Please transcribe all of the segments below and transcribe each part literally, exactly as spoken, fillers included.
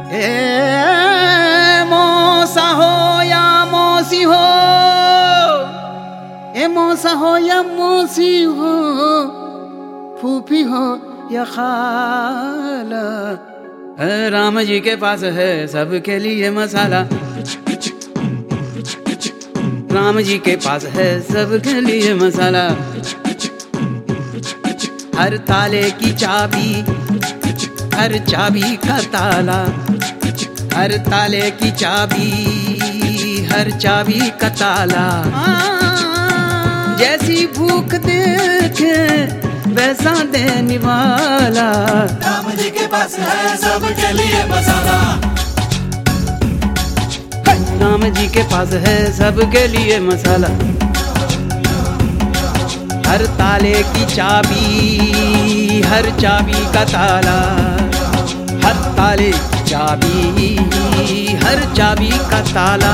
ए मौसा हो या मौसी हो, ए मौसा हो या मौसी हो, फूफी हो या खाला, राम जी के पास है सबके लिए मसाला। राम जी के पास है सबके लिए मसाला। हर ताले की चाबी, हर चाबी का ताला, हर ताले की चाबी, हर चाबी का ताला। जैसी भूख देखे वैसा देने वाला, राम जी के पास है सबके लिए मसाला। राम जी के पास है सबके लिए मसाला। हर ताले की चाबी, हर चाबी का ताला, हर ताले की चाबी, हर चाबी का ताला।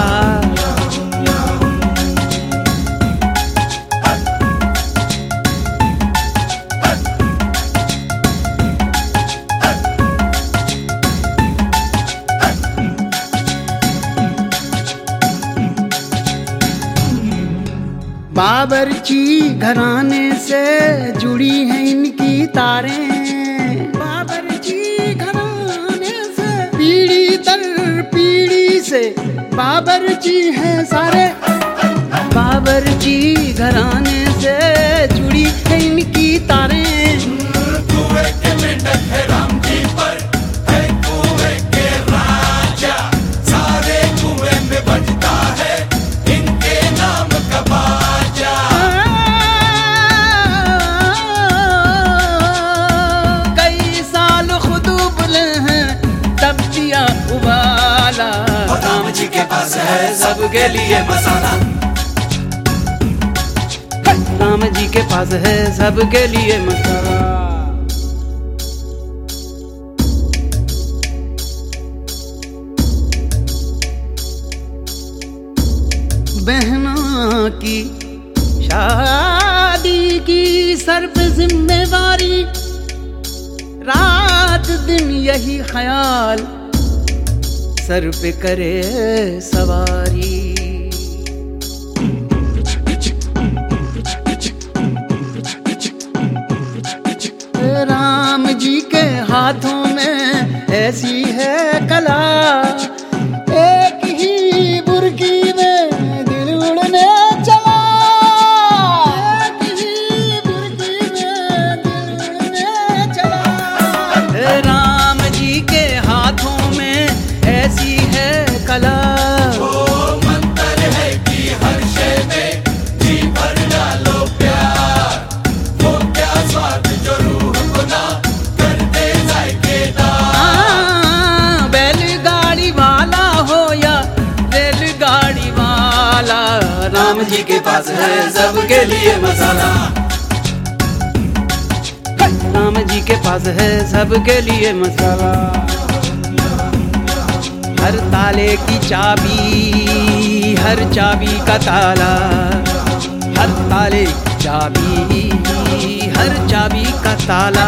बाबरची घराने से जुड़ी हैं इनकी तारें। बाबरची घराने से पीढ़ी दर पीढ़ी से बाबरची हैं सारे। बाबरची घराने से जुड़ी हैं इनकी तारें। कुएं के मेंढक है राम जी पर, है कुएं के राजा। सारे कुएं में बजता है इनके नाम का बाजा। कई साल खुद उबले हैं तब दिया उबाला। और राम जी के पास है सबके लिए मसाला। राम जी के पास है सबके लिए मसाला। बहना की शादी की सर पे जिम्मेवारी, रात दिन यही ख्याल सर पे करे सवारी। राम जी के हाथों में ऐसी है कला, एक ही बुर्की में दिल उड़ने चला। एक ही बुर्की में दिल उड़ने चला। राम जी के हाथों में ऐसी है कला। वो मंत्र है कि हर शय में जी भर डालो प्यार। वो क्या स्वाद जो रूह को ना कर दे जायकेदार। बैलगाड़ी वाला हो या रेलगाड़ी वाला, राम जी के पास है सबके लिए मसाला। राम जी के पास है सबके लिए मसाला। हर ताले की चाबी, हर चाबी का ताला, हर ताले की चाबी, हर चाबी का ताला।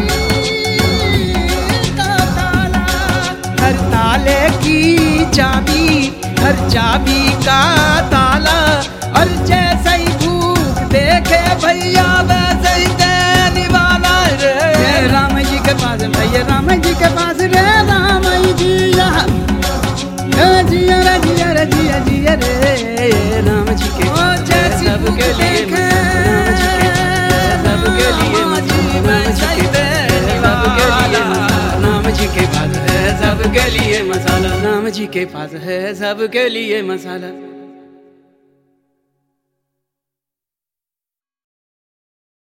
हर ताले की चाबी, हर चाबी का ताला। और जैसे ही भूख देखे भैया वैसे ही देने वाला रे। राम जी के पास भैया, राम जी के पास रे। राम जी यहाँ जिया रे जिया रे जिया जिया रे। राम जी के सबके लिए, राम जी के सबके लिए, राम जी के सबके लिए, राम जी के पास है सबके लिए मसाला। राम जी के पास है सबके लिए मसाला।